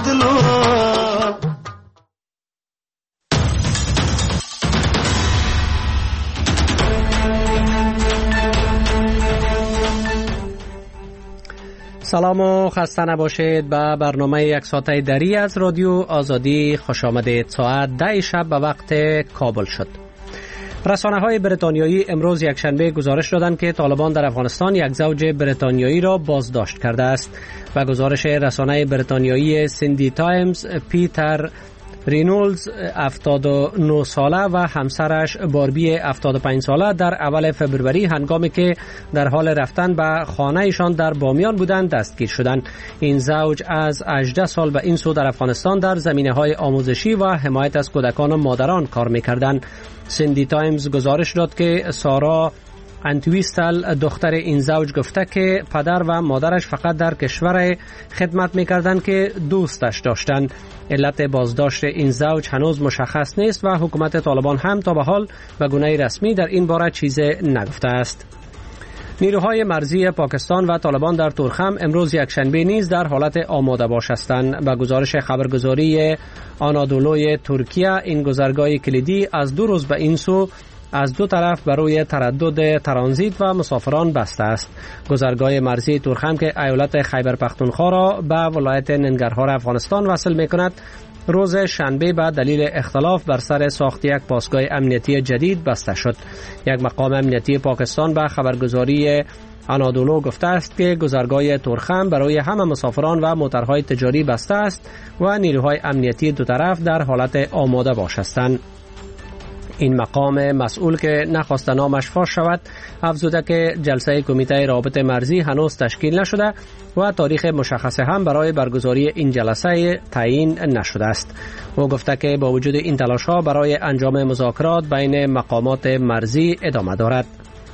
دلو سلام و خسته نباشید. به برنامه یک ساعته دری از رادیو آزادی خوش آمدید. ساعت 10 شب به وقت کابل شد. رسانه‌های بریتانیایی امروز یکشنبه گزارش دادند که طالبان در افغانستان یک زوج بریتانیایی را بازداشت کرده است. و گزارش رسانه بریتانیایی سیندی تایمز، پیتر رینولدز 79 ساله و همسرش باربی 75 ساله در اول فبروری هنگامی که در حال رفتن به خانه‌شان در بامیان بودند دستگیر شدند. این زوج از 18 سال به این سو در افغانستان در زمینه‌های آموزشی و حمایت از کودکان و مادران کار می‌کردند. سیندی تایمز گزارش داد که سارا انتویستل دختر این زوج گفته که پدر و مادرش فقط در کشور خدمت می‌کردند که دوستش داشتند. علت بازداشت این زوج هنوز مشخص نیست و حکومت طالبان هم تا به حال به گونه رسمی در این باره چیزی نگفته است. نیروهای مرزی پاکستان و طالبان در تورخم امروز یکشنبه نیز در حالت آماده باش هستند. به گزارش خبرگزاری آنادولوی ترکیه، این گذرگاه کلیدی از 2 روز به این سو از دو طرف برای تردد ترانزیت و مسافران بسته است. گذرگاه مرزی تورخم که ایالت خیبر پختونخوا را به ولایت ننگرهار افغانستان وصل می‌کند، روز شنبه به دلیل اختلاف بر سر ساخت یک پاسگاه امنیتی جدید بسته شد. یک مقام امنیتی پاکستان به خبرگزاری آنادولو گفته است که گذرگاه تورخم برای همه مسافران و موترهای تجاری بسته است و نیروهای امنیتی دو طرف در حالت آماده باش هستند. این مقام مسئول که نخواست نامش فاش شود افزوده که جلسه کمیته رابطه مرزی هنوز تشکیل نشده و تاریخ مشخص هم برای برگزاری این جلسه تعیین نشده است. او گفته که با وجود این تلاش‌ها برای انجام مذاکرات بین مقامات مرزی ادامه دارد.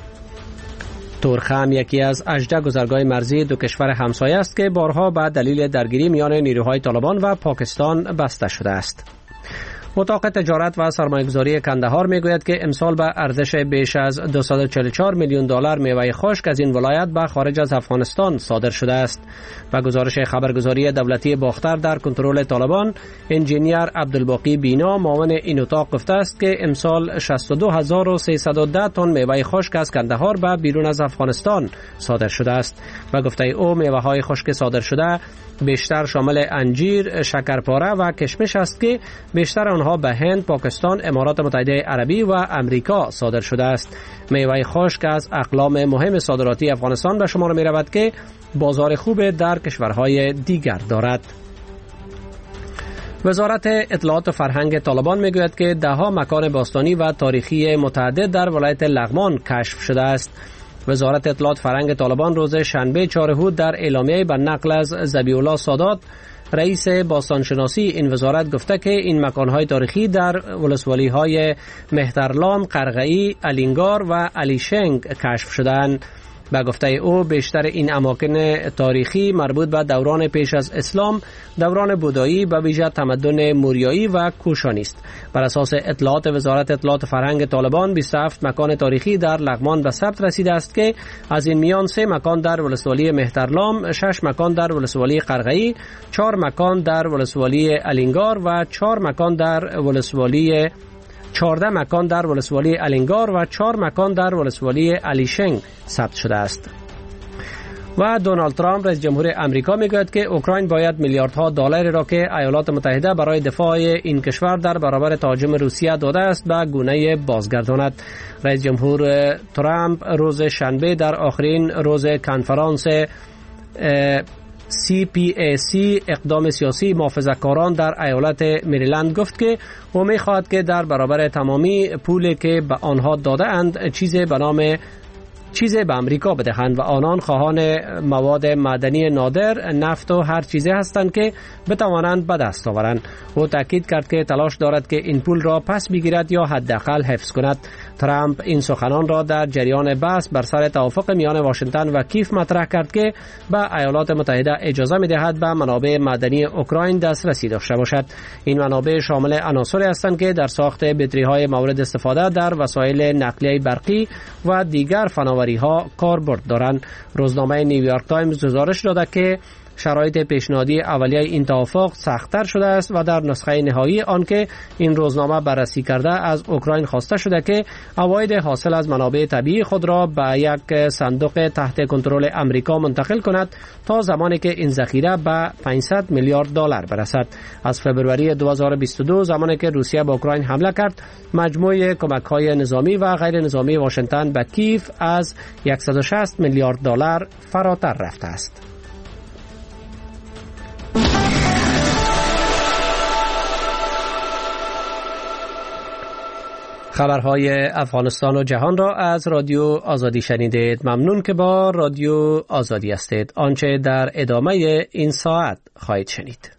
تورخم یکی از 18 گذرگاه مرزی دو کشور همسایه است که بارها به دلیل درگیری میان نیروهای طالبان و پاکستان بسته شده است. اتاق تجارت و سرمایه‌گذاری کندهار میگوید که امسال به ارزش بیش از 244 میلیون دلار میوه خشک از این ولایت به خارج از افغانستان صادر شده است. و گزارش خبرگزاری دولتی باختر در کنترل طالبان، انجینیر عبدالباقی بینا معاون این اتاق گفته است که امسال 62310 تن میوه خشک از کندهار به بیرون از افغانستان صادر شده است. و گفته او میوه‌های خشک صادر شده بیشتر شامل انجیر، شکرپاره و کشمش است که بیشتر آنها به هند، پاکستان، امارات متحده عربی و امریکا صادر شده است. میوه خشک از اقلام مهم صادراتی افغانستان به شمار می رود که بازار خوب در کشورهای دیگر دارد. وزارت اطلاعات و فرهنگ طالبان میگوید که ده‌ها مکان باستانی و تاریخی متعدد در ولایت لغمان کشف شده است. وزارت اطلاعات فرهنگ طالبان روز شنبه 4 اود در اعلامیه به نقل از ذبیح الله سادات، رئیس باستانشناسی این وزارت گفته که این مکانهای تاریخی در ولسوالی‌های مهترلام، قرغه‌ای، الینگار و علیشنگ کشف شدند. به گفته او بیشتر این اماکن تاریخی مربوط به دوران پیش از اسلام، دوران بودایی، به ویژه تمدن موریایی و کوشانی است. بر اساس اطلاعات وزارت اطلاعات فرهنگ طالبان، 27 مکان تاریخی در لغمان به ثبت رسیده است که از این میان 3 مکان در ولسوالی مهترلام، 6 مکان در ولسوالی قرغه‌ای، 4 مکان در ولسوالی الینگار و 14 مکان در ولسوالی الینگار و 4 مکان در ولسوالی علیشنگ ثبت شده است. و دونالد ترامپ رئیس جمهور امریکا میگوید که اوکراین باید میلیاردها دلار را که ایالات متحده برای دفاع این کشور در برابر تهاجم روسیه داده است به گونه بازگرداند. رئیس جمهور ترامپ روز شنبه در آخرین روز کنفرانس CPAC اقدام سیاسی محافظه‌کاران در ایالت مریلند گفت که او می‌خواهد که در برابر تمامی پولی که به آنها داده اند چیزی به امریکا بدهند و آنان خواهان مواد معدنی نادر، نفت و هر چیزی هستند که بتوانند به دست آورند. او تاکید کرد که تلاش دارد که این پول را پس بگیرد یا حداقل حفظ کند. ترامپ این سخنان را در جریان بحث بر سر توافق میان واشنگتن و کیف مطرح کرد که به ایالات متحده اجازه می‌دهد به منابع معدنی اوکراین دسترسی داشته باشد. این منابع شامل عناصری هستند که در ساخت بطری‌های مورد استفاده در وسایل نقلیه برقی و دیگر فناوری‌ها کاربرد دارند. روزنامه نیویورک تایمز گزارش داده که شرایط پیشنهادی اولیه این توافق سخت‌تر شده است و در نسخه نهایی آن که این روزنامه بررسی کرده از اوکراین خواسته شده که عواید حاصل از منابع طبیعی خود را به یک صندوق تحت کنترل امریکا منتقل کند تا زمانی که این ذخیره به 500 میلیارد دلار برسد. از فبروری 2022 زمانی که روسیه به اوکراین حمله کرد، مجموع کمک‌های نظامی و غیر نظامی واشنگتن به کیف از 160 میلیارد دلار فراتر رفته است. خبرهای افغانستان و جهان را از رادیو آزادی شنیدید. ممنون که با رادیو آزادی هستید. آنچه در ادامه این ساعت خواهید شنید.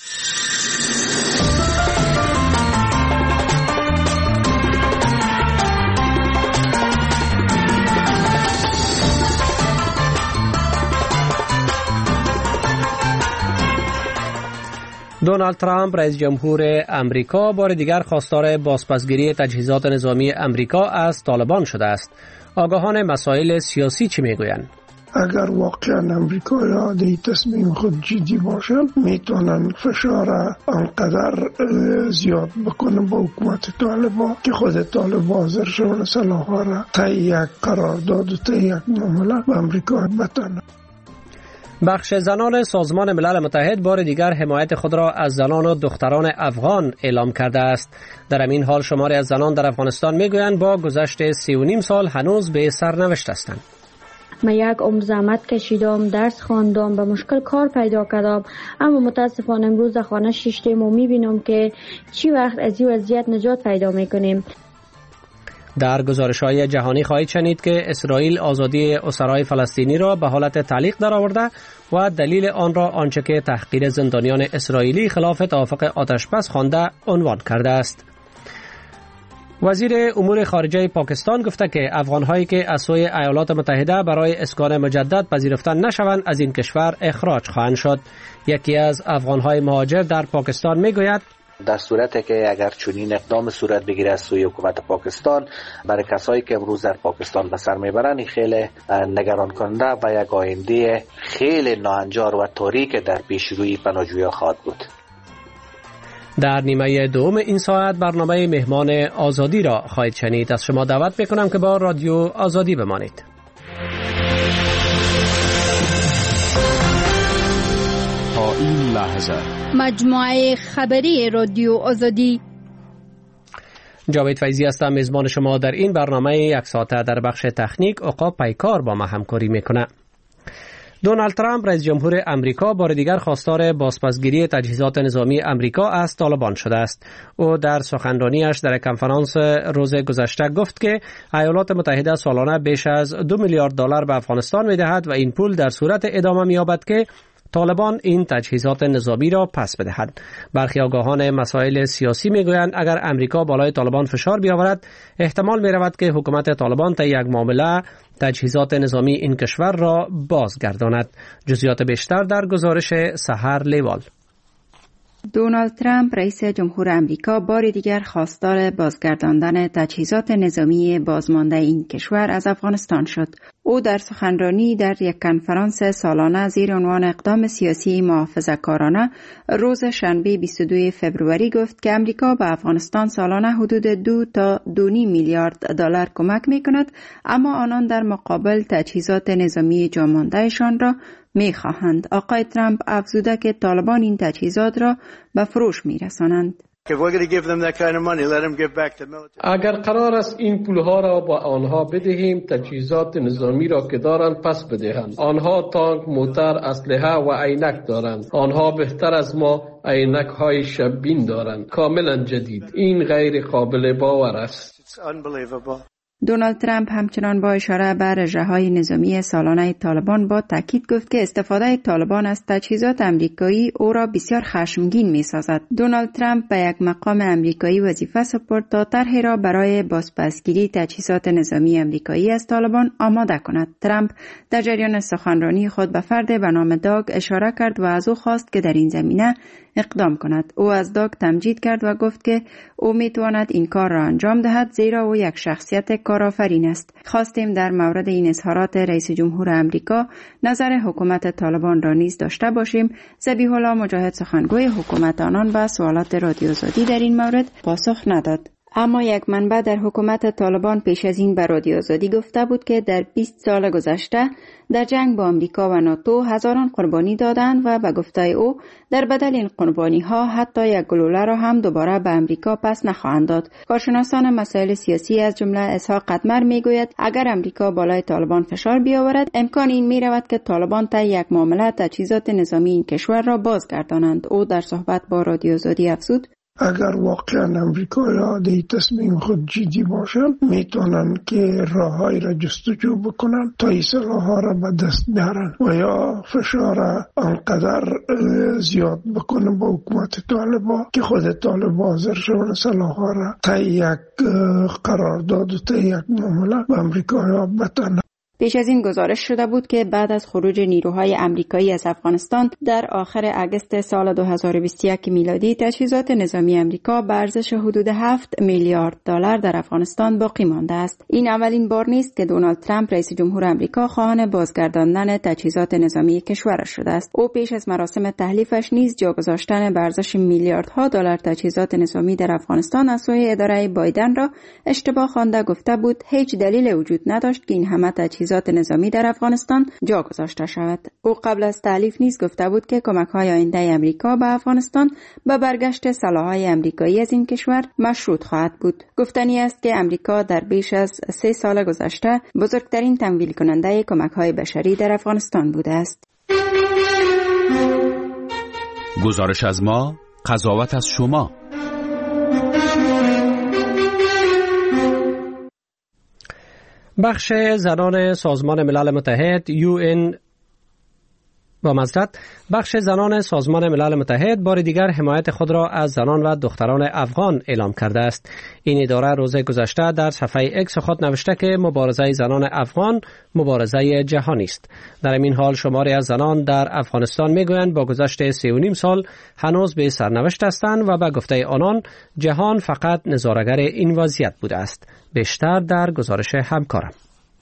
دونالد ترامپ رئیس جمهور امریکا بار دیگر خواستار بازپسگیری تجهیزات نظامی امریکا از طالبان شده است. آگاهان مسائل سیاسی چی میگویند؟ اگر واقعا امریکایی‌ها در تصمیم خود جدی باشند میتونن فشار آنقدر زیاد بکنن با حکومت طالبان که خود طالبان حاضر شون سلاح‌ها را طی یک قرارداد و طی یک معامله به امریکا بتنن. بخش زنان سازمان ملل متحد بار دیگر حمایت خود را از زنان و دختران افغان اعلام کرده است. در این حال شماری از زنان در افغانستان میگویند با گذشت 3.5 سال هنوز به سرنوشت هستند. من یک عمر زحمت کشیدم، درس خواندم، به مشکل کار پیدا کردم، اما متاسفانه امروز در خانه شیشتیم و میبینم که چی وقت از این وضعیت نجات پیدا میکنیم. در گزارش‌های جهانی خواهید شنید که اسرائیل آزادی اسرای فلسطینی را به حالت تعلیق درآورده و دلیل آن را آنچه که تحقیر زندانیان اسرائیلی خلاف توافق آتش‌بس خوانده عنوان کرده است. وزیر امور خارجه پاکستان گفته که افغان‌هایی که از سوی ایالات متحده برای اسکان مجدد پذیرفته نشوند از این کشور اخراج خواهند شد. یکی از افغان‌های مهاجر در پاکستان میگوید در صورتی که اگر چنین اقدام صورت بگیره از سوی حکومت پاکستان برای کسایی که امروز در پاکستان به سر میبرند خیلی نگران کننده و یک آینده خیلی ناهنجار و تاریک در پیش روی پناهجویان خواهد بود. در نیمه دوم این ساعت برنامه مهمان آزادی را خواهید شنید. از شما دعوت میکنم که با رادیو آزادی بمانید. تا این لحظه مجموعه خبری رادیو آزادی. جاوید فیضی هستم، میزبان شما در این برنامه یک ساعته. در بخش تکنیک عقاب پیکار با ما همکاری میکنه. دونالد ترامپ رئیس جمهور امریکا بار دیگر خواستار بازپسگیری تجهیزات نظامی امریکا از طالبان شده است. او در سخنرانیش در کنفرانس روز گذشته گفت که ایالات متحده سالانه بیش از 2 میلیارد دلار به افغانستان میدهد و این پول در صورت ادامه می‌یابد که طالبان این تجهیزات نظامی را پس بدهد. برخی آگاهان مسائل سیاسی میگویند اگر امریکا بالای طالبان فشار بیاورد احتمال میرود که حکومت طالبان طی یک معامله تجهیزات نظامی این کشور را بازگرداند. جزئیات بیشتر در گزارش سحر لیوال. دونالد ترامپ رئیس جمهور امریکا بار دیگر خواستار بازگرداندن تجهیزات نظامی بازمانده این کشور از افغانستان شد. او در سخنرانی در یک کنفرانس سالانه زیر عنوان اقدام سیاسی محافظه‌کارانه روز شنبه 22 فوریه گفت که امریکا به افغانستان سالانه حدود 2 تا 2.5 میلیارد دلار کمک می‌کند، اما آنان در مقابل تجهیزات نظامی جاماندهشان را می‌خواهند. آقای ترامپ افزوده که طالبان این تجهیزات را به فروش می‌رسانند. اگر قرار است این پولها را با آنها بدهیم، تجهیزات نظامی را که دارند پس بدهند. آنها تانک، موتر، اسلحه و عینک دارند. آنها بهتر از ما عینک های شب‌بین دارند، کاملا جدید. این غیر قابل باور است. دونالد ترامپ همچنان با اشاره به رژه‌های نظامی سالانه طالبان با تاکید گفت که استفاده طالبان از تجهیزات امریکایی او را بسیار خشمگین می‌سازد. دونالد ترامپ به یک مقام امریکایی وظیفه سپرد تا طرحی را برای بازپسگیری تجهیزات نظامی امریکایی از طالبان آماده کند. ترامپ در جریان سخنرانی خود به فرد به نام داگ اشاره کرد و از او خواست که در این زمینه اقدام کند. او از داگ تمجید کرد و گفت که او می‌تواند این کار را انجام دهد زیرا او یک شخصیت کارآفرین است. خواستیم در مورد این اظهارات رئیس جمهور امریکا نظر حکومت طالبان را نیز داشته باشیم. ذبیح الله مجاهد سخنگوی حکومت آنان به سوالات رادیو آزادی در این مورد پاسخ نداد. اما یک منبع در حکومت طالبان پیش از این به رادیو آزادی گفته بود که در 20 سال گذشته در جنگ با آمریکا و ناتو هزاران قربانی دادند و به گفته او در بدل این قربانی ها حتی یک گلوله را هم دوباره به آمریکا پس نخواهند داد. کارشناسان مسائل سیاسی از جمله اسحاق قدمر میگوید اگر آمریکا بالای طالبان فشار بیاورد امکان این میرود که طالبان طی یک معامله تجهیزات نظامی این کشور را بازگردانند. او در صحبت با رادیو آزادی افزود اگر واقعا امریکایی‌ها در تصمیم خود جدی باشند میتونن که راههایی را جستجو بکنن تا این سلاح‌ها را به دست بیارن و یا فشار آنقدر زیاد بکنن با حکومت طالبان که خود طالبان حاضر شون سلاح‌ها را تا یک قرارداد و تا یک معامله به امریکایی‌ها بتن. پیش از این گزارش شده بود که بعد از خروج نیروهای آمریکایی از افغانستان در آخر اگست سال 2021 میلادی تجهیزات نظامی آمریکا به ارزش حدود 7 میلیارد دلار در افغانستان باقی مانده است. این اولین بار نیست که دونالد ترامپ رئیس جمهور آمریکا خواهان بازگرداندن تجهیزات نظامی کشورش شده است. او پیش از مراسم تحلیفش نیز جا گذاشتن به ارزش میلیاردها دلار تجهیزات نظامی در افغانستان از سوی اداره بایدن را اشتباه خوانده گفته بود هیچ دلیل وجود نداشت که این همه تجهیزات نظامی در افغانستان جا گذاشته شود. او قبل از تحلیف نیز گفته بود که کمک‌های آینده آمریکا به افغانستان به برگشت سلاح‌های آمریکایی از این کشور مشروط خواهد بود. گفتنی است که آمریکا در بیش از 3 سال گذشته بزرگترین تمویل کننده کمک‌های بشری در افغانستان بوده است. گزارش از ما، قضاوت از شما. بخش زنان سازمان ملل متحد بخش زنان سازمان ملل متحد بار دیگر حمایت خود را از زنان و دختران افغان اعلام کرده است. این اداره روز گذشته در صفحه اکس خود نوشته که مبارزه زنان افغان مبارزه جهانی است. در این حال شماری از زنان در افغانستان میگویند با گذشت 3.5 سال هنوز به سرنوشت هستند و به گفته آنان جهان فقط نظاره‌گر این وضعیت بوده است. بیشتر در گزارش همکارم.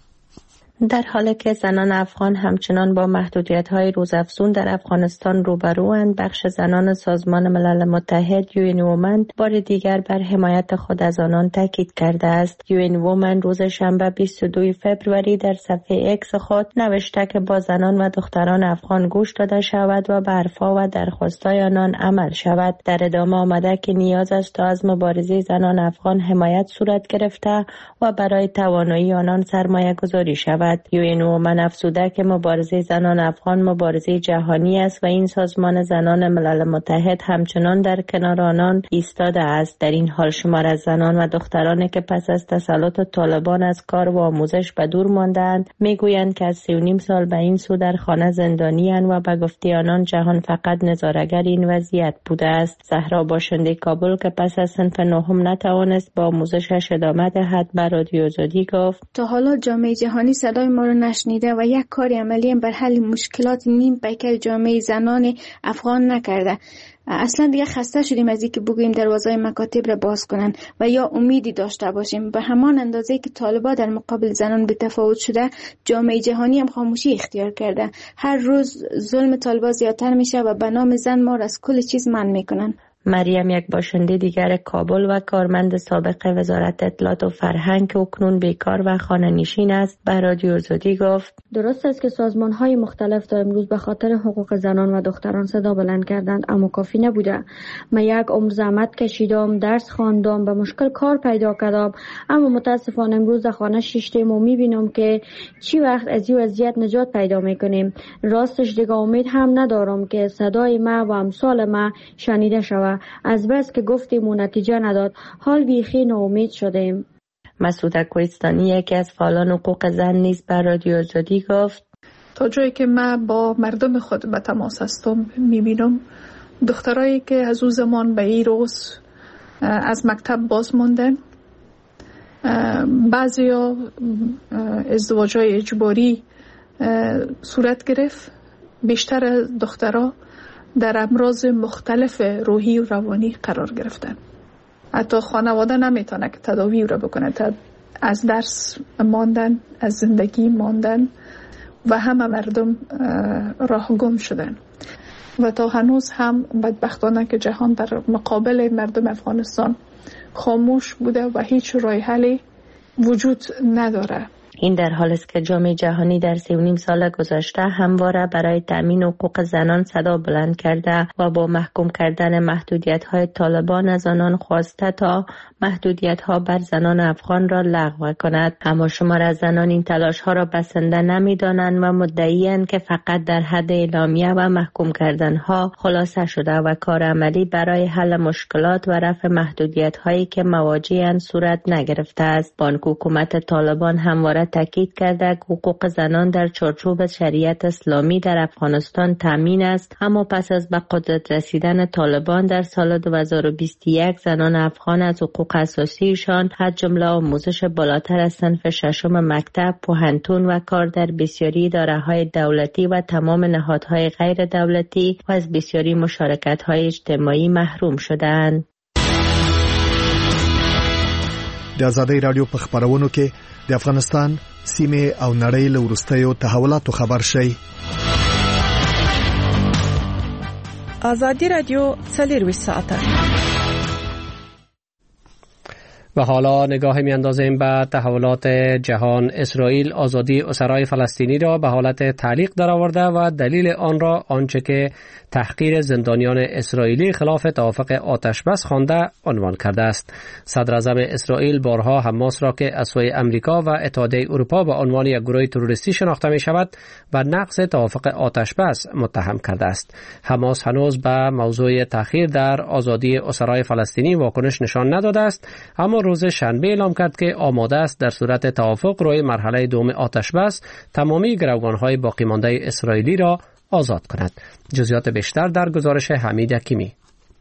در حالی که زنان افغان همچنان با محدودیت‌های روزافزون در افغانستان روبروند، بخش زنان سازمان ملل متحد یوئن وومن بار دیگر بر حمایت خود از آنان تاکید کرده است. یوئن وومن روز شنبه 22 فوریه در صفحه اکس خود نوشته که با زنان و دختران افغان گوش داده شود و به حرف‌ها و درخواست‌های آنان عمل شود. در ادامه آمده که نیاز است تا از مبارزه زنان افغان حمایت صورت گرفته و برای توانایی آنان سرمایه گذاری شود. یوئن وومن افزوده که مبارزه زنان افغان مبارزه جهانی است و این سازمان زنان ملل متحد همچنان در کنار آنان ایستاده است. در این حال شمار از زنان و دخترانی که پس از تسلط طالبان از کار و آموزش به دور مانده‌اند میگویند که از 3.5 سال به این سو در خانه زندانی‌اند و به گفته آنان جهان فقط نظاره‌گر این وضعیت بوده است. زهرا باشنده کابل که پس از صنف 9 نتوانست با آموزشش ادامه دهد به رادیو آزادی گفت تا حالا جامعه جهانی صدای ما رو نشنیده و یک کاری عملی بر حل مشکلات نیم پیکر جامعه زنان افغان نکرده. اصلا دیگه خسته شدیم از اینکه بگوییم دروازه مکاتب را باز کنن و یا امیدی داشته باشیم. به همان اندازه که طالبان در مقابل زنان بی‌تفاوت شده، جامعه جهانی هم خاموشی اختیار کرده. هر روز ظلم طالبان زیادتر میشه و به نام زن ما را از کل چیز منع میکنن. مریم یک باشنده دیگر کابل و کارمند سابق وزارت اطلاعات و فرهنگ که اکنون بیکار و خانه نشین است به رادیو آزادی گفت درست است که سازمان‌های مختلف تا امروز به خاطر حقوق زنان و دختران صدا بلند کردند، اما کافی نبوده. من یک عمر زحمت کشیدم، درس خواندم، به مشکل کار پیدا کردم، اما متاسفانه امروز در خانه شیشتیم و میبینم که چی وقت از این وضعیت نجات پیدا میکنیم. راستش دیگه امید هم ندارم که صدای ما و امثال ما شنیده شود. از بس که گفتیم و نتیجه نداد، حال بیخی ناامید شدیم. مسعود کوهستانی یکی از فعالان حقوق زن نیز بر رادیو آزادی گفت تا جایی که من با مردم خود به تماس هستم میبینم دخترایی که از اون زمان به این روز از مکتب باز موندن، بعضیا ازدواج‌های اجباری صورت گرفت، بیشتر دخترها در امراض مختلف روحی و روانی قرار گرفتن. حتی خانواده نمیتونه که تداوی را بکنه. از درس ماندن، از زندگی ماندن و همه مردم راه گم شدن و تا هنوز هم بدبختانه که جهان در مقابل مردم افغانستان خاموش بوده و هیچ راه حلی وجود نداره. این در حالی است که جامعه جهانی در 3.5 سال گذشته همواره برای تامین حقوق زنان صدا بلند کرده و با محکوم کردن محدودیت‌های طالبان از آنان خواسته تا محدودیت‌ها بر زنان افغان را لغو کند. اما شمار از زنان این تلاش‌ها را بسنده نمی‌دانند و مدعی‌اند که فقط در حد اعلامیه و محکوم کردن‌ها خلاصه شده و کار عملی برای حل مشکلات و رفع محدودیت‌هایی که مواجه‌اند صورت نگرفته است. بانک حکومت طالبان همواره تاکید کرده که حقوق زنان در چارچوب شریعت اسلامی در افغانستان تامین است، اما پس از به قدرت رسیدن طالبان در سال 2021 زنان افغان از حقوق اساسیشان از جمله آموزش بالاتر از صنف ششم مکتب، پوهنتون و کار در بسیاری اداره‌های دولتی و تمام نهادهای غیر دولتی و از بسیاری مشارکت‌های اجتماعی محروم شدند. د آزادۍ رادیو په خبرونو کې د افغانستان سیمه او نړۍ له وروستیو تحولاتو خبر شي. آزادی رادیو 24 ساعته. و حالا نگاه می‌اندازیم به تحولات جهان. اسرائیل آزادی اسرای فلسطینی را به حالت تعلیق درآورده و دلیل آن را آنچه که تحقیر زندانیان اسرائیلی خلاف توافق آتشبس خوانده عنوان کرده است. صدر اعظم اسرائیل بارها حماس را که از سوی امریکا و اتحادیه اروپا به عنوان یک گروه تروریستی شناخته می شود و نقض توافق آتشبس متهم کرده است. حماس هنوز به موضوع تأخیر در آزادی اسرای فلسطینی واکنش نشان نداده است، اما روز شنبه اعلام کرد که آماده است در صورت توافق روی مرحله دوم آتشبس تمامی گروگان‌های باقی مانده اسرائیلی را آزاد کند. جزئیات بیشتر در گزارش حمید حکیمی.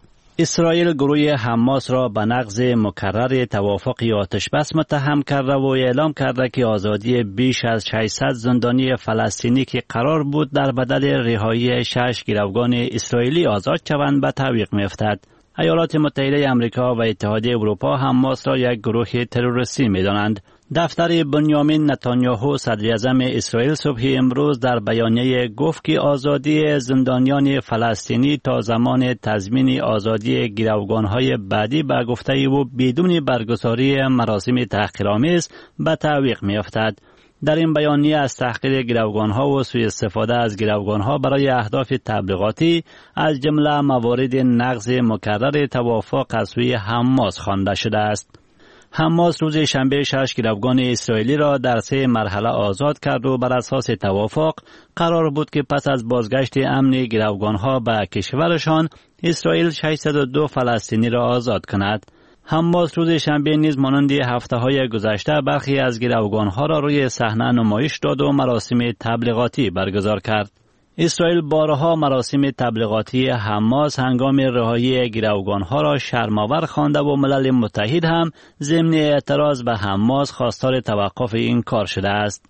اسرائیل گروه حماس را به نقض مکرر توافق آتشبس متهم کرده و اعلام کرده که آزادی بیش از 600 زندانی فلسطینی که قرار بود در بدل رهایی 6 گروگان اسرائیلی آزاد شوند به تعویق می‌افتد. ایالات متحده آمریکا و اتحادیه اروپا حماس را یک گروه تروریستی می‌دانند. دفتر بنیامین نتانیاهو صدر اعظم اسرائیل صبح امروز در بیانیه گفت که آزادی زندانیان فلسطینی تا زمان تضمین آزادی گروگان‌های بعدی به گفته او بدون برگزاری مراسم تحقیرآمیز به تعویق می‌افتد. در این بیانیه از تحقیر گروگان‌ها و سوء استفاده از گروگان‌ها برای اهداف تبلیغاتی از جمله موارد نقض مکرر توافق از سوی حماس خوانده شده است. حماس روز شنبه 6 گروگان اسرائیلی را در 3 مرحله آزاد کرد و بر اساس توافق قرار بود که پس از بازگشت امن گروگان‌ها به کشورشان اسرائیل 602 فلسطینی را آزاد کند. حماس روز شنبه نیز مانند هفته‌های گذشته برخی از گروگان‌ها را روی صحنه نمایش داد و مراسم تبلیغاتی برگزار کرد. اسرائیل بارها مراسم تبلیغاتی حماس هنگام رهایی گروگان‌ها را شرم‌آور خوانده و ملل متحد هم ضمن اعتراض به حماس خواستار توقف این کار شده است.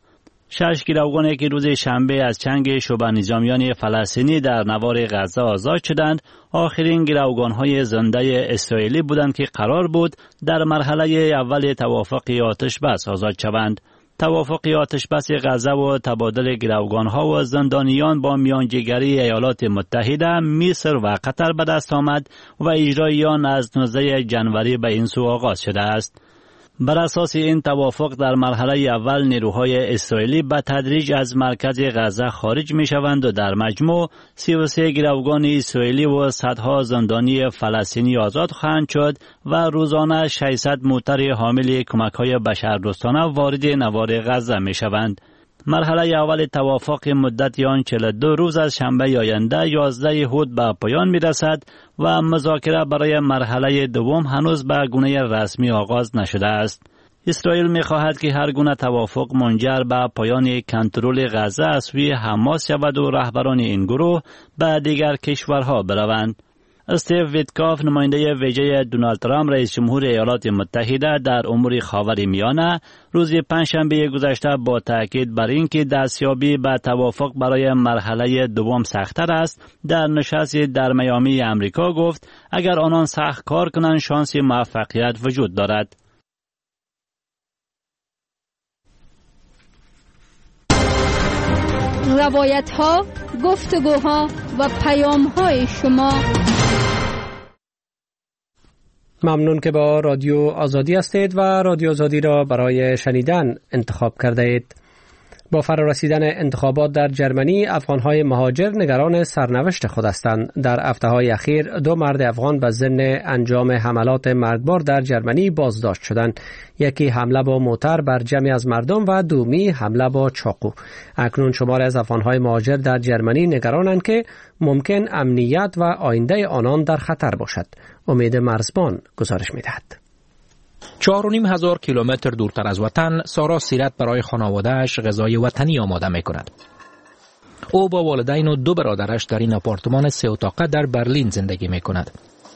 6 گروگانی که روز شنبه از چنگ شبه نظامیان فلسطینی در نوار غزه آزاد شدند، آخرین گروگان‌های زنده اسرائیلی بودند که قرار بود در مرحله اول توافق آتشبس آزاد شوند. توافق آتشبس غزه و تبادل گروگان‌ها و زندانیان با میانجیگری ایالات متحده، مصر و قطر به دست آمد و اجرای آن از 19 جنوری به این سو آغاز شده است. بر اساس این توافق در مرحله اول نیروهای اسرائیلی به تدریج از مرکز غزه خارج می شوند و در مجموع 33 گروگان اسرائیلی و صدها زندانی فلسطینی آزاد خواهند شد و روزانه 600 موتر حامل کمک‌های بشردوستانه وارد نوار غزه می شوند. مرحله اول توافق مدت آن 42 روز از شنبه آینده 11 اود به پایان می رسد و مذاکره برای مرحله دوم هنوز به گونه رسمی آغاز نشده است. اسرائیل می خواهد که هر گونه توافق منجر به پایان کنترل غزه از سوی حماس شود و رهبران این گروه به دیگر کشورها بروند. استیو ویتکاف نماینده ویژه دونالد ترامپ رئیس جمهور ایالات متحده در امور خاورمیانه روز پنجشنبه گذشته با تاکید بر اینکه دستیابی به توافق برای مرحله دوم سخت‌تر است در نشستی در میامی امریکا گفت اگر آنان سخت کار کنند شانس موفقیت وجود دارد. روایت ها، گفتگوها و پیام های شما. ممنون که با رادیو آزادی هستید و رادیو آزادی را برای شنیدن انتخاب کرده اید. با فرارسیدن انتخابات در جرمنی، افغان‌های مهاجر نگران سرنوشت خود هستند. در هفته‌های اخیر 2 مرد افغان به ضمن انجام حملات مرگبار در جرمنی بازداشت شدند. یکی حمله با موتر بر جمعی از مردم و دومی حمله با چاقو. اکنون شماری از افغان‌های مهاجر در جرمنی نگرانند که ممکن امنیت و آینده آنان در خطر باشد. امید مرزبان گزارش می‌دهد. 4,500 کیلومتر دورتر از وطن، سارا سیرت برای خانواده‌اش غذای وطنی آماده می‌کند. او با والدین و 2 برادرش در این آپارتمان 3 اتاقه در برلین زندگی می‌کند.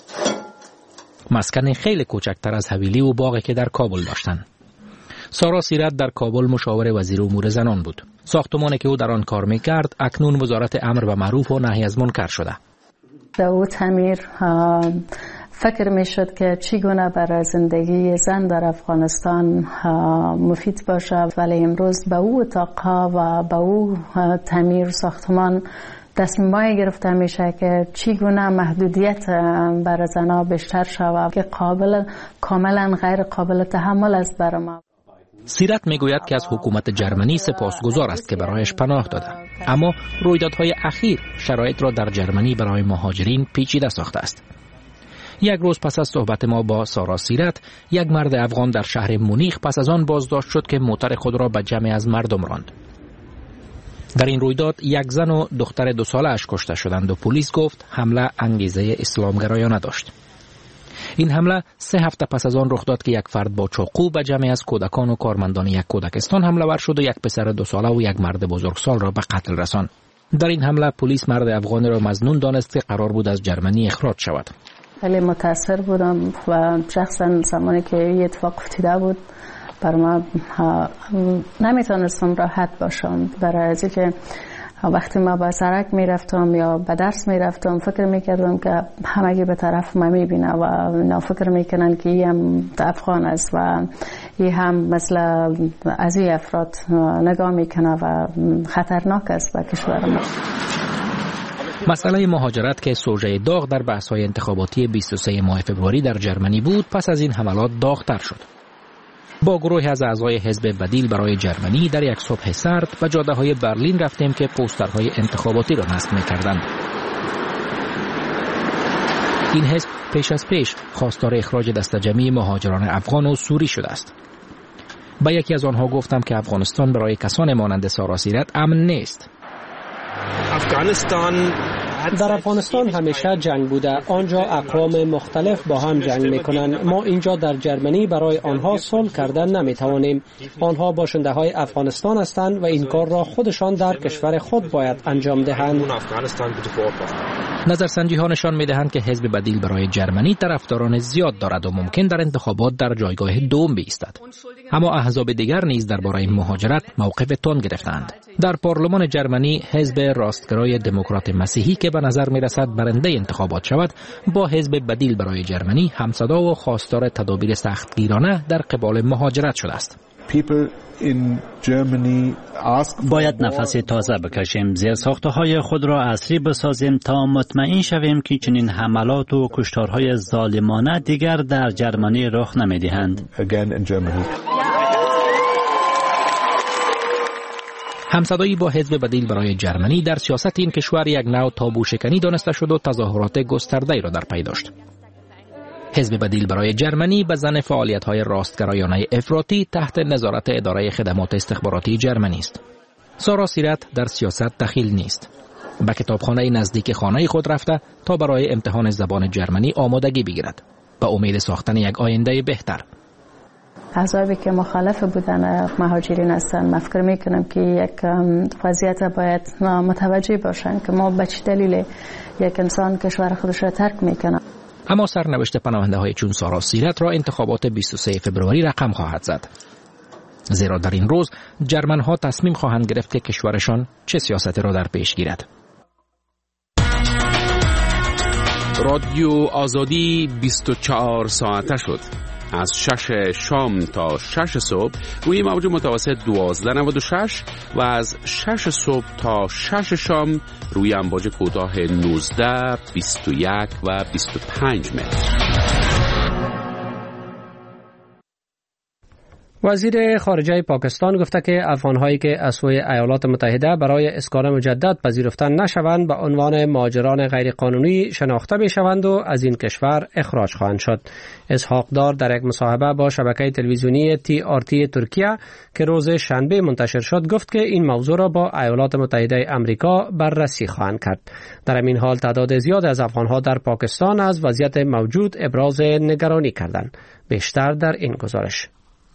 مسکن خیلی کوچکتر از حویلی و باغی که در کابل داشتند. سارا سیرت در کابل مشاور وزیر امور زنان بود. ساختمانی که او در آن کار می‌کرد اکنون وزارت امر و معروف و نهی از منکر شده. او تعمیر فکر میشد که چگونه برای زندگی زن در افغانستان مفید باشه، ولی امروز به او اتاقها و به او تعمیر ساختمان تصمیم‌های گرفته میشه که چگونه محدودیت برای زنها بیشتر شود که کاملا غیر قابل تحمل است برای ما. سیرت میگوید که از حکومت جرمنی سپاسگزار است که برایش پناه داده، اما رویدادهای اخیر شرایط را در جرمنی برای مهاجرین پیچیده ساخته است. یک روز پس از صحبت ما با سارا سیرت، یک مرد افغان در شهر مونیخ پس از آن بازداشت شد که موتر خود را به جمعی از مردم راند. در این رویداد یک زن و دختر 2 ساله اش کشته شدند و پلیس گفت حمله انگیزه اسلامگرایانه داشت. این حمله 3 هفته پس از آن رخ داد که یک فرد با چاقو به جمعی از کودکان و کارمندان یک کودکستان حمله ور شد و یک پسر 2 ساله و یک مرد بزرگسال را به قتل رساند. در این حمله پلیس مرد افغانی را مظنون دانست که قرار بود از جرمنی اخراج شود. خیلی متاثر بودم و شخصا زمانی که این اتفاق افتاده بود بر ما نمیتونستم راحت باشم، برای از اینکه وقتی ما با سرک میرفتم یا به درس میرفتم فکر میکردم که همگی به طرف ما میبینه و اینا فکر میکنن که این هم افغان است و این هم مثل از این افراد نگاه میکنه و خطرناک است به کشور ما. مسئله مهاجرت که سوژه داغ در بحث‌های انتخاباتی 23 ماه فوریه در جرمنی بود، پس از این حملات داغ‌تر شد. با گروهی از اعضای حزب بدیل برای جرمنی در یک صبح سرد به جاده‌های برلین رفتیم که پوسترهای انتخاباتی را نصب می‌کردند. این حزب پیش از پیش خواستار اخراج دسته جمعی مهاجران افغان و سوری شده است. با یکی از آنها گفتم که افغانستان برای کسان مانند سارا سیرت امن نیست. در افغانستان همیشه جنگ بوده. آنجا اقوام مختلف با هم جنگ میکنند. ما اینجا در جرمنی برای آنها صلح کردن نمیتوانیم. آنها باشنده های افغانستان هستند و این کار را خودشان در کشور خود باید انجام دهند. نظرسنجی ها نشان میدهند که حزب بدیل برای جرمنی طرفداران زیاد دارد و ممکن در انتخابات در جایگاه دوم بایستد. اما احزاب دیگر نیز درباره مهاجرت موقف تند گرفتند. در پارلمان جرمنی حزب راستگرای دموکرات مسیحی که به نظر میرسد برنده انتخابات شود، با حزب بدیل برای جرمنی همصدا و خواستار تدابیر سختگیرانه در قبال مهاجرت شده است. باید نفس تازه بکشیم، زیرساختهای خود را عصری بسازیم تا مطمئن شویم که چنین حملات و کشتارهای ظالمانه دیگر در جرمنی رخ نمیدهند. همصدایی با حزب بدیل برای جرمنی در سیاست این کشور یک نوع تابو شکنی دانسته شد و تظاهرات گسترده‌ای را در پی داشت. حزب بدیل برای جرمنی به ضمن فعالیت‌های راستگرایانه افراطی تحت نظارت اداره خدمات استخباراتی جرمنی است. سارا سیرت در سیاست دخیل نیست. به کتابخانه نزدیک خانه خود رفته تا برای امتحان زبان جرمنی آمادگی بگیرد، به امید ساختن یک آینده بهتر. احزابی که مخالف بودن مهاجرین هستند، من فکر میکنم که یک وضعیت باید متوجه باشن که ما به چه دلیل یک انسان کشور خودش را ترک میکنه. اما سرنوشت پناهنده های چون سارا سیرت را انتخابات 23 فوریه رقم خواهد زد. زیرا در این روز جرمن ها تصمیم خواهند گرفت که کشورشان چه سیاستی را در پیش گیرد. رادیو آزادی 24 ساعته شد. از 6 شام تا 6 صبح روی موج متوسط 1296 و از 6 صبح تا 6 شام روی امواج کوتاه 19، 21 و 25 متر. وزیر خارجه پاکستان گفته که افغان‌هایی که از سوی ایالات متحده برای اسکان مجدد پذیرفته نشوند به عنوان مهاجران غیرقانونی شناخته می‌شوند و از این کشور اخراج خواهند شد. اسحاق دار در یک مصاحبه با شبکه تلویزیونی TRT ترکیه که روز شنبه منتشر شد گفت که این موضوع را با ایالات متحده آمریکا بررسی خواهند کرد. در این حال تعداد زیاد از افغان‌ها در پاکستان از وضعیت موجود ابراز نگرانی کردند. بیشتر در این گزارش.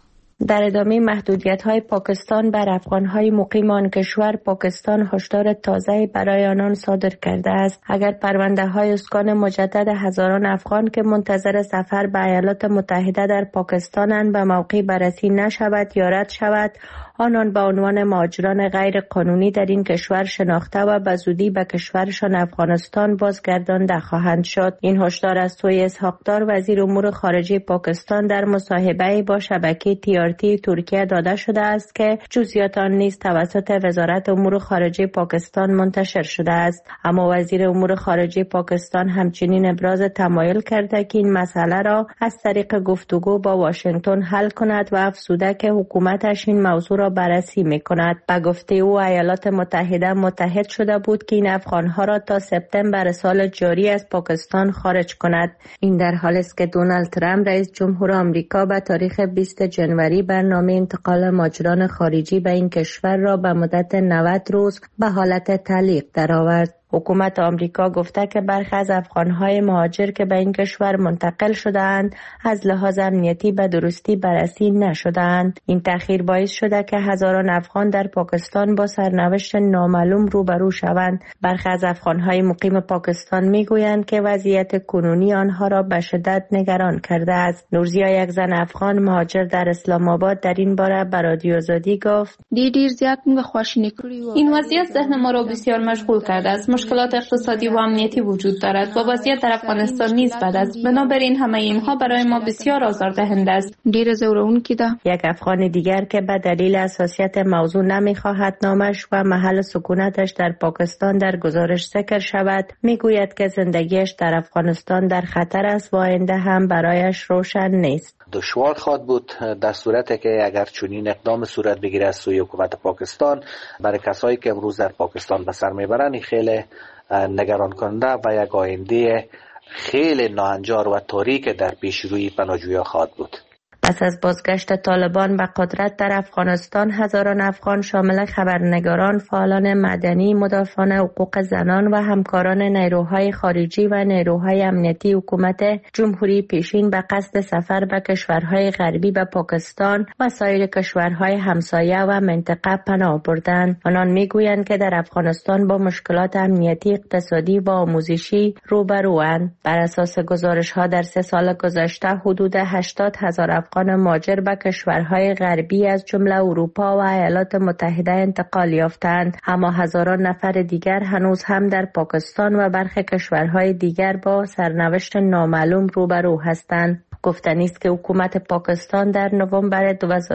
در ادامه محدودیت‌های پاکستان بر افغان‌های مقیم آن کشور، پاکستان هشدار تازه‌ای برای آنان صادر کرده است. اگر پرونده‌های اسکان مجدد هزاران افغان که منتظر سفر به ایالات متحده در پاکستانند به موقع بررسی نشود یا رد شود، آنان به عنوان مهاجران غیر قانونی در این کشور شناخته و به زودی به کشورشان افغانستان بازگردانده خواهند شد. این هشدار از سوی اسحاق دار وزیر امور خارجه پاکستان در مصاحبه با شبکه TRT ترکیه داده شده است که جزئیات آن نیز توسط وزارت امور خارجه پاکستان منتشر شده است. اما وزیر امور خارجه پاکستان همچنین ابراز تمایل کرده که این مسئله را از طریق گفتگو با واشنگتن حل کند و افزوده که حکومتش این موضوع را بررسی می‌کند. به گفته او ایالات متحده متحد شده بود که این افغان‌ها را تا سپتامبر سال جاری از پاکستان خارج کند. این در حالی است که دونالد ترامپ رئیس جمهور آمریکا به تاریخ 20 جنوری برنامه انتقال مهاجران خارجی به این کشور را به مدت 90 روز به حالت تعلیق درآورد. حکومت آمریکا گفته که برخی از افغان‌های مهاجر که به این کشور منتقل شده‌اند از لحاظ امنیتی به درستی بررسی نشده‌اند. این تأخیر باعث شده که هزاران افغان در پاکستان با سرنوشت نامعلوم روبرو شوند. برخی از افغان‌های مقیم پاکستان می‌گویند که وضعیت کنونی آنها را به شدت نگران کرده است. نورزیا، یک زن افغان مهاجر در اسلام آباد، در این باره به رادیو آزادی گفت: دیر زیاد موږ خواشینی کړی و. این وضعیت ذهن ما را بسیار مشغول کرده است. مشکلات اقتصادی و امنیتی وجود دارد و وضعیت در افغانستان نیز بد است. بنابراین همه اینها برای ما بسیار آزاردهنده است. ډیر زورونکی ده. یک افغان دیگر که به دلیل حساسیت موضوع نمیخواهد نامش و محل سکونتش در پاکستان در گزارش ذکر شود، میگوید که زندگیش در افغانستان در خطر است و آینده هم برایش روشن نیست. دشوار خواهد بود در صورتی که اگر چنین اقدام صورت بگیره از سوی حکومت پاکستان. برای کسایی که امروز در پاکستان به سر میبرن خیلی نگران کننده و یک آینده خیلی ناهنجار و تاریک در پیش روی پناهجویان خواهد بود. پس از بازگشت طالبان به قدرت در افغانستان، هزاران افغان شامل خبرنگاران، فعالان مدنی، مدافعان حقوق زنان و همکاران نیروهای خارجی و نیروهای امنیتی حکومت جمهوری پیشین به قصد سفر به کشورهای غربی به پاکستان و سایر کشورهای همسایه و منطقه پناه بردند. آنان میگویند که در افغانستان با مشکلات امنیتی، اقتصادی و آموزشی روبروند. بر اساس گزارش‌ها در 3 سال گذشته حدود 80,000 افغان مهاجر به کشورهای غربی از جمله اروپا و ایالات متحده انتقال یافتند، اما هزاران نفر دیگر هنوز هم در پاکستان و برخی کشورهای دیگر با سرنوشت نامعلوم روبرو هستند. گفتنی است که حکومت پاکستان در نوامبر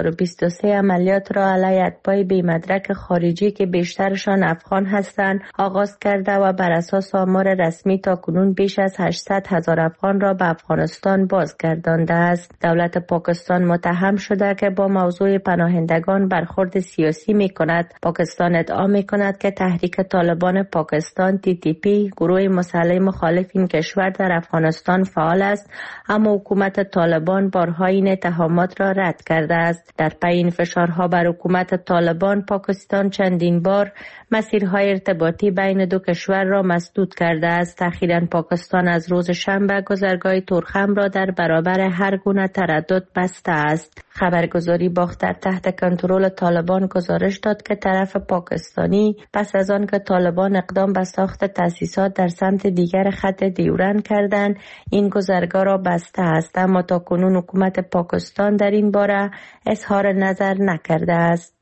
2023 عملیات را علیه اتباع بی‌مدرک خارجی که بیشترشان افغان هستند آغاز کرده و بر اساس آمار رسمی تاکنون بیش از 800,000 افغان را به افغانستان بازگردانده است. دولت پاکستان متهم شده که با موضوع پناهندگان برخورد سیاسی می‌کند. پاکستان ادعا می‌کند که تحریک طالبان پاکستان TTP، گروه مسلح مخالف این کشور، در افغانستان فعال است، اما حکومت طالبان بارها این اتهامات را رد کرده است. در پی این فشارها بر حکومت طالبان، پاکستان چندین بار مسیرهای ارتباطی بین دو کشور را مسدود کرده است. اخیراً پاکستان از روز شنبه گذرگاه تورخم را در برابر هر گونه تردد بسته است. خبرگزاری باختر تحت کنترل طالبان گزارش داد که طرف پاکستانی پس از آن که طالبان اقدام به ساخت تأسیسات در سمت دیگر خط دیورن کردند، این گذرگاه را بسته است، اما تاکنون حکومت پاکستان در این باره اظهار نظر نکرده است.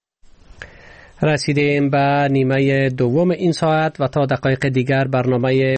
رسیدیم به نیمه دوم این ساعت و تا دقایق دیگر برنامه